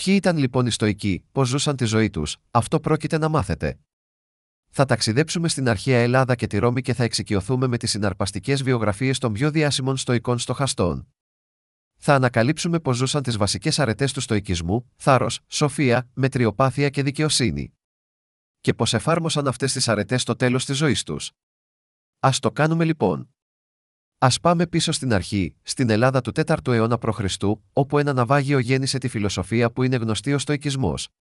Ποιοι ήταν λοιπόν οι Στοικοί, πώς ζούσαν τη ζωή τους, αυτό πρόκειται να μάθετε. Θα ταξιδέψουμε στην αρχαία Ελλάδα και τη Ρώμη και θα εξοικειωθούμε με τις συναρπαστικές βιογραφίες των πιο διάσημων στοικών στοχαστών. Θα ανακαλύψουμε πώς ζούσαν τις βασικές αρετές του στοικισμού, θάρρος, σοφία, μετριοπάθεια και δικαιοσύνη. Και πώς εφάρμοσαν αυτές τις αρετές στο τέλος της ζωής τους. Ας το κάνουμε λοιπόν. Ας πάμε πίσω στην αρχή, στην Ελλάδα του 4ου αιώνα π.Χ., όπου ένα ναυάγιο γέννησε τη φιλοσοφία που είναι γνωστή ως στοικισμός.